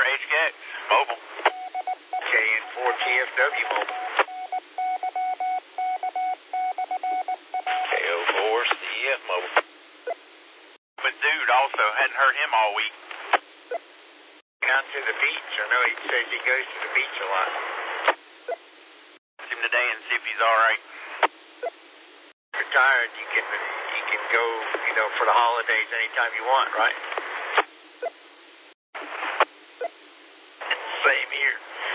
HKX, mobile. KN4 TFW mobile. KO4 CF mobile. But dude also hadn't heard him all week. Down to the beach. I know he says he goes to the beach a lot. See him today and see if he's all right. Retired, you can go, for the holidays anytime you want, right? Same here.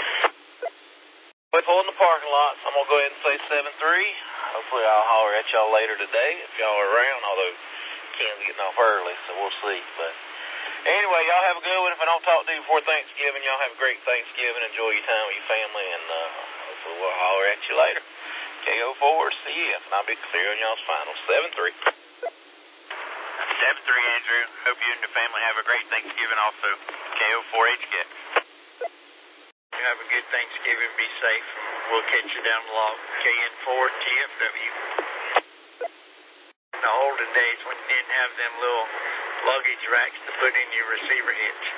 We pull in the parking lot, so I'm gonna go ahead and say 7-3. Hopefully I'll holler at y'all later today if y'all are around, although Ken's getting off early, so we'll see. But anyway, y'all have a good one. If I don't talk to you before Thanksgiving, y'all have a great Thanksgiving. Enjoy your time with your family, and hopefully we'll holler at you later. KO4 CF, and I'll be clear on y'all's final. 7-3. 7-3, Andrew. Hope you and the family have a great Thanksgiving also. KO4 HKX. Have a good Thanksgiving. Be safe. We'll catch you down the log. KN4 TFW. In the olden days when you didn't have them little luggage racks to put in your receiver hitch.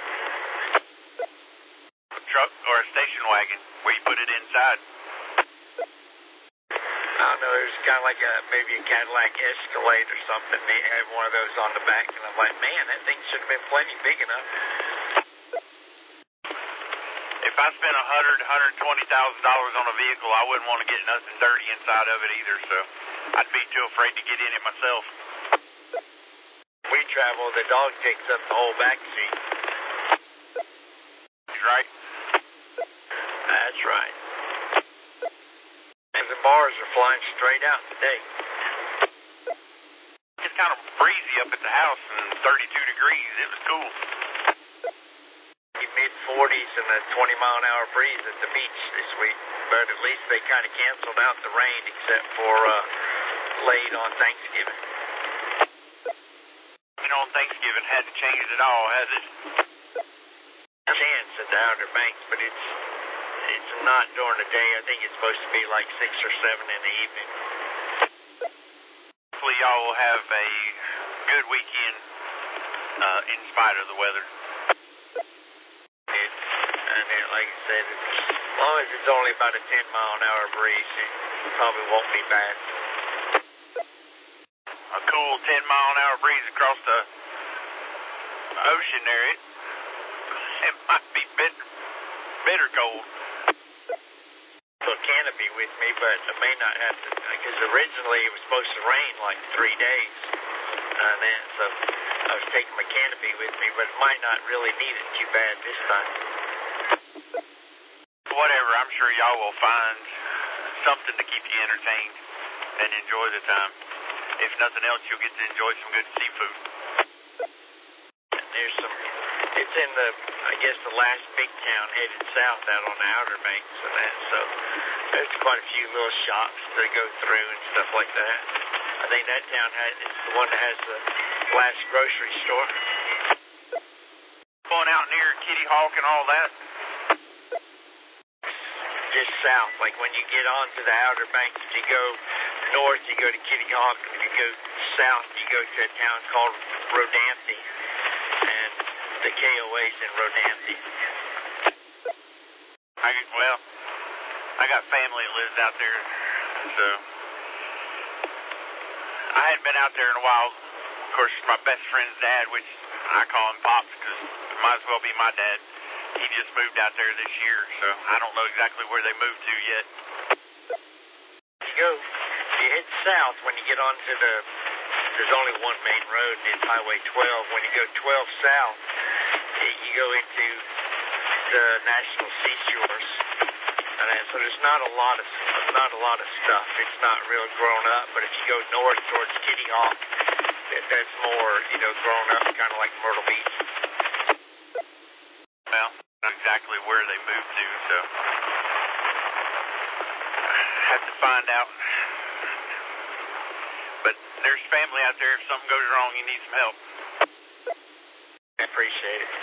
A truck or a station wagon where you put it inside. I don't know, it was kind of like maybe a Cadillac Escalade or something. They had one of those on the back, and I'm like, man, that thing should have been plenty big enough. If I spent $120,000 on a vehicle, I wouldn't want to get nothing dirty inside of it either, so I'd be too afraid to get in it myself. We travel, the dog takes up the whole back seat. He's right. That's right. And the bars are flying straight out today. It's kind of breezy up at the house and 32 degrees. It was cool. Mid-40s and a 20-mile-an-hour breeze at the beach this week. But at least they kind of canceled out the rain except for late on Thanksgiving. On Thanksgiving hadn't changed at all, has it? Chance at the Outer Banks, but it's not during the day. I think it's supposed to be like 6 or 7 in the evening. Hopefully y'all will have a good weekend in spite of the weather. Like I said, as long as it's only about a 10-mile-an-hour breeze, it probably won't be bad. A cool 10-mile-an-hour breeze across the ocean there. It might be bitter cold. So a canopy with me, but I may not have to, because originally it was supposed to rain like 3 days. So I was taking my canopy with me, but it might not really need it too bad this time. Whatever, I'm sure y'all will find something to keep you entertained and enjoy the time. If nothing else, you'll get to enjoy some good seafood. It's in the last big town headed south out on the Outer Banks and that, so there's quite a few little shops to go through and stuff like that. I think that town is the one that has the last grocery store. Going out near Kitty Hawk and all that? Just south, like when you get onto the Outer Banks, if you go north, you go to Kitty Hawk, and if you go south, you go to a town called Rodanthe, and the KOA's in Rodanthe. I got family that lives out there, so I hadn't been out there in a while. Of course, my best friend's dad, which I call him Pops because it might as well be my dad. He just moved out there this year, so I don't know exactly where they moved to yet. If you head south, when you get onto there's only one main road, and it's Highway 12. When you go 12 south, you go into the National Seashores. So there's not a lot of stuff. It's not real grown up, but if you go north towards Kitty Hawk, that's more, grown up, kind of like Myrtle Beach. Well, not exactly where they moved to, so I have to find out. But there's family out there. If something goes wrong, you need some help. I appreciate it.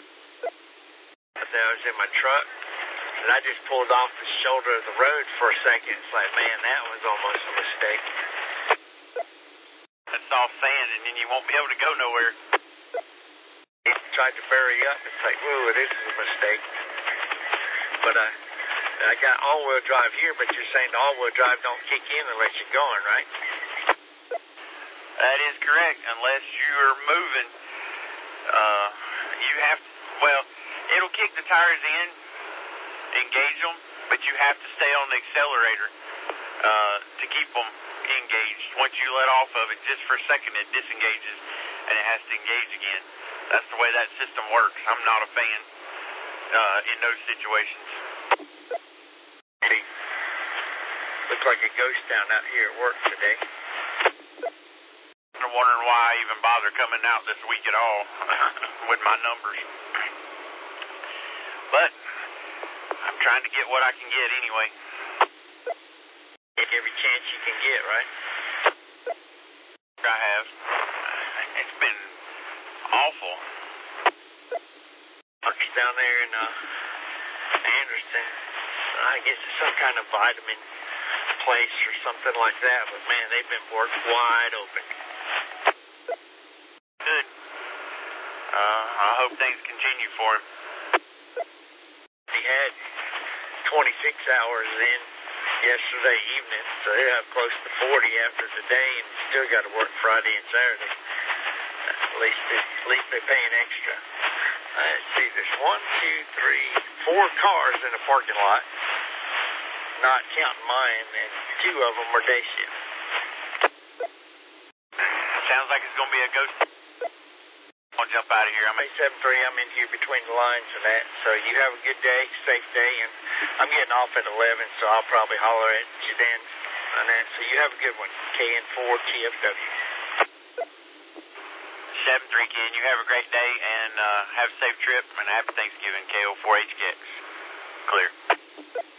I was in my truck, and I just pulled off the shoulder of the road for a second. It's like, man, that was almost a mistake. That's all sand, and then you won't be able to go nowhere. It's tried to bury up. It's like, whoa, this is a mistake. But I got all-wheel drive here, but you're saying the all-wheel drive don't kick in unless you're going, right? That is correct, unless you're moving. You have to, well, it'll kick the tires in, engage them, but you have to stay on the accelerator to keep them engaged. Once you let off of it, just for a second, it disengages, and it has to engage again. That's the way that system works. I'm not a fan in those situations. See, looks like a ghost town out here at work today. I'm wondering why I even bother coming out this week at all with my numbers. But I'm trying to get what I can get anyway. Take every chance you can get, right? I have. It's been awful. Mark's down there in Anderson. I guess it's some kind of vitamin place or something like that. But man, they've been worked wide open. Good. I hope things continue for him. He had 26 hours in yesterday evening, so he'll have close to 40 after today, and still got to work Friday and Saturday. At least they're paying extra. Let's see, there's 1, 2, 3, 4 cars in the parking lot, not counting mine, and 2 of them are day shift. Sounds like it's going to be a ghost. I'll jump out of here. I'm at 7-3, I'm in here between the lines and that, so you have a good day, safe day, and I'm getting off at 11, so I'll probably holler at you then on that. So you have a good one, KN4 TFW. 7-3, Ken. You have a great day, and have a safe trip, and happy Thanksgiving, KO4HKX. Clear.